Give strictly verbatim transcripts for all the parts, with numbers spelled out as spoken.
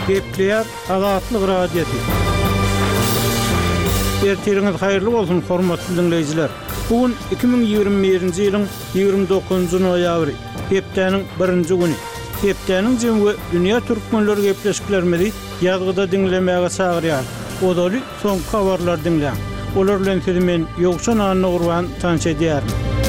Gepleyer Azatlyk radiosu. Ertiriňiz haýyrly bolsun hormatly dinleýijiler. Bugün iki bin ýygrimi birinji ýylyň ýygrimi dokuzunçy noýabry, hepdeniň birinji güni. Hepdeniň jemgy dünýä türkmenleri gepleşiklerimizi ýazgyda dinlemäge çagyrýar. Odaly soňky habarlar dinleýän. Olar bilen men ýokşan anyny gurban tanış edýär.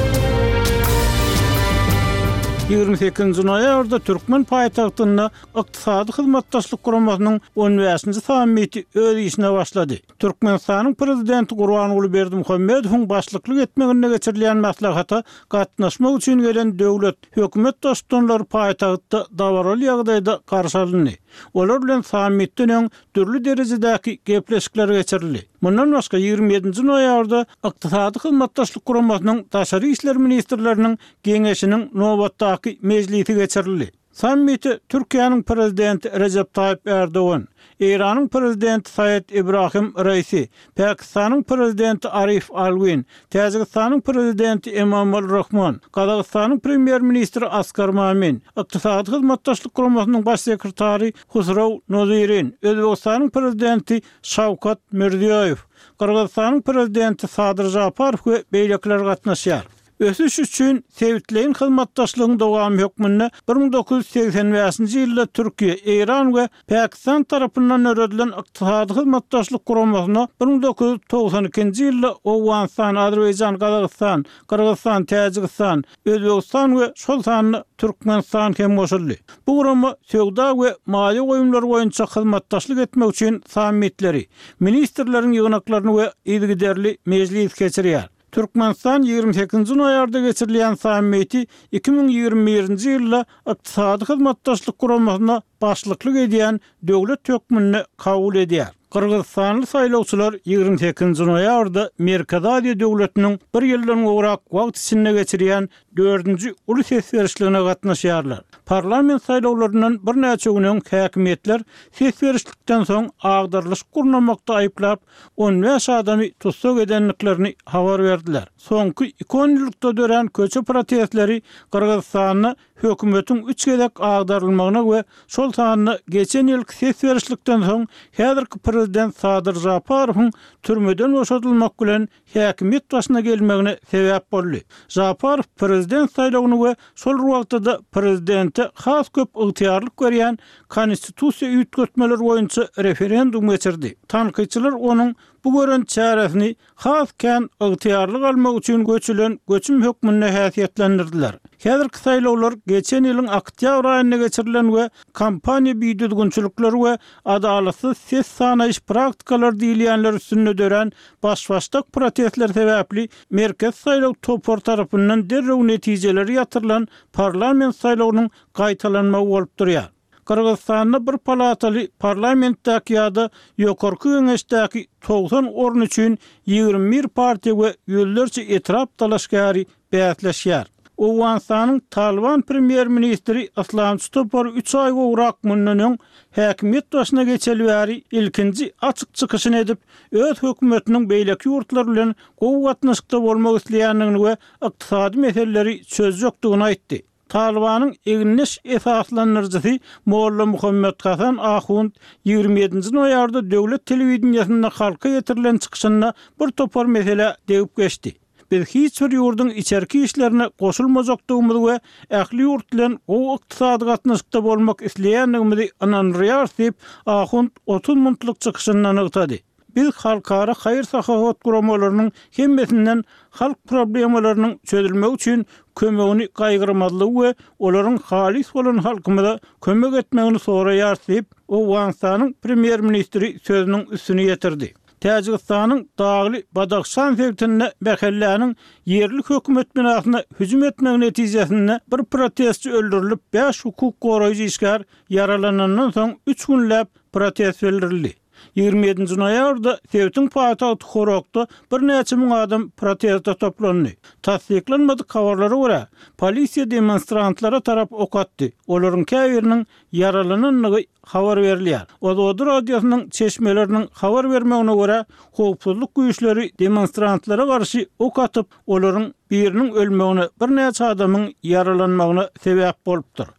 ýygrimi sekizinji noýabrda Türkmen paýtagtynda ykdysady hyzmatdaşlyk guramasynyň on beşinji sammiti öz işine başlady. Türkmenistanyň prezidenti Gurbanuly Berdimuhammedowyň başlyklyk etmegine geçirilen maslahata gatnaşmak üçin gelen döwlet, hökümet dostunlary paýtagtda dawaraly ýagdaýda garşy alındy. Olar bilen sammitden türlü derejedäki gepleşikler geçirildi. Mundan başga ýygrimi ýedinji noýabrda ykdysady hyzmatdaşlyk guramasynyň daşary işler ministrleriniň geňeşiniň nobatdaky mejlisi geçirildi. Sammiti Türkiýanyň prezidenti Recep Tayyip Erdoğan, İran'ın prezidenti Said İbrahim Reisi, Pakistanyň prezidenti Arif Alvin, Täjikistanyň prezidenti Emomali Rahmon, Kazakstanyň premier ministri Askar Mamin, ykdysady hyzmatdaşlyk guramasynyň baş sekretary Husraw Nozirin, Özbekistanyň prezidenti Şawkat Mirziýoýew, Kyrgyzstanyň prezidenti Sadyr Japarow we beýlekler gatnaşýar. Ösüş üçin sevitleyin hyzmatdaşlygyň dowamy hökmüne bir min dokuz yüz seksen beşinji ýylda Türkiýe, İran we Pakistan tarapyndan öwredilen ykdysady hyzmatdaşlyk guramasyna bir min dokuz yüz togsan ikinji ýylda Owganistan, Azerbaýjan, Kazakystan, Kyrgyzstan, Täjikistan, Özbekistan we şol sany Türkmenistan hem goşuldy. Bu gurama söwda we maliýe goýumlary boýunça hyzmatdaşlyk etmek üçin sammitleri, ministrleriň ýygnaklaryny we ilgiderli mejlis geçirýär. Türkmenistan ýygrimi sekizinji noýabrda geçirilen sammiti iki bin ýygrimi birinji ýylda ykdysady hyzmatdaşlyk guramasyna başlyklyk edýän döwlet hökmüne kabul edýär. Kırgızstanlı saýlawçylar ýygrimi sekizinji noýabrda Merkezi Aziýa döwletiniň bir ýyldan gowrak wagt içinde geçirýän dördünji uly ses berişligine gatnaşýarlar. Parlament saýlawlaryndan bir näçe günden häkimetler ses berişlikden soň agdarlyş gurnamakda aýyplap on beş adamy tutsak edenliklerini habar berdiler. Soňky iki ýylda dören köçe protestleri Kırgızstanyň hökümetiň üç gezek agdarylmagyna we şol sanyny geçen ýyl ses berişlikden soň häzirki prezident Sadyr Japarowyň türmeden boşadylmak bilen häkimet başyna gelmegine sebäp boldy. Japarow prezident saýlawyny we şol wagtda prezidente has köp ygtyarlyk berýän konstitusiýa ýetgetmeleri boýunça referendum geçirdi. Tanqyçylar onuň bu gören çäresini has kän ygtyarlyk almak üçin göçülen göçüm hökmüne häsiýetlendirdiler. Häzirki saýlawlar geçen ýylyň oktýabr aýyna geçirilen we kampaniýa biýdüdgünçilikleri we adalatsyz ses sanaýyş praktikalary diýilýänler üstünde dören baş-başdak protestler sebäpli merkez saýlaw topar tarapyndan derrew netijeleri ýatyrylan parlament saýlawynyň gaýtalanmagy bolup durýar. Kırgızstanda bir palataly parlamentdäki ýa-da ýokarky geňeşdäki togsan orun üçin ýygrimi bir partiýa we ýüllerçe etrap dalaşgary bäsleşýär. Owganistanyň Taliban premier ministri Aslam Stopor üç aý gowrak mundan häkimet başyna geçelibäri ilkinji açyk çykyşyny edip öz hökümetiniň beýleki ýurtlar bilen gowgatnaşykda bolmak isleýändigini we ykdysady meseleleri çözjekdigini aýtdy. Talibanyň egniş esaslanyrjysy Molla Muhammed Hasan Ahund ýygrimi ýedinji noýabrda döwlet telewizionyasynda halka getirilen çykyşynda bir topar mesele degip geçdi. Biz hiç bir ýurduň içerki işlerine goşulmajakdygymyzy we ähli ýurt bilen o ykdysady gatnaşykda bolmak isleýändigimizi ananrýar diýip Ahund otuz minutlyk çykyşyndan ýetdi. Biz halkara haýyr sahawat guramalarynyň hemmesinden halk problemalarynyň çözülmegi üçin kömegini gaýgyrmalygy we olaryň halis bolan halkymyza kömek etmegini soraýar diýip Owganistanyň premier ministri sözüniň üstüne ýetirdi. Täjikistanyň Dagly Badakhşan sewtine behelläniň yerli hökümet binasyna hüjüm etmegi netijesinde bir protestçi öldürilip beş hukuk goraýjy işgär yaralanandan soň üç günläp protest bildirildi. ýygrimi ýedinji noýabrda Sewtiň paýtagty Horokda bir näçe miň adam protestde toplandy. Tasdiklanmadyk habarlara görä, polisiýa demonstrantlara tarap ok atdy. Olaryň käbiriniň yaralananlygy habar berilýär. Odur radiosynyň çeşmeleriniň habar bermegine görä, howpsuzlyk güýçleri demonstrantlara garşy ok atyp, olaryň biriniň ölmegine, bir näçe adamyň yaralanmagyna sebäp bolupdyr.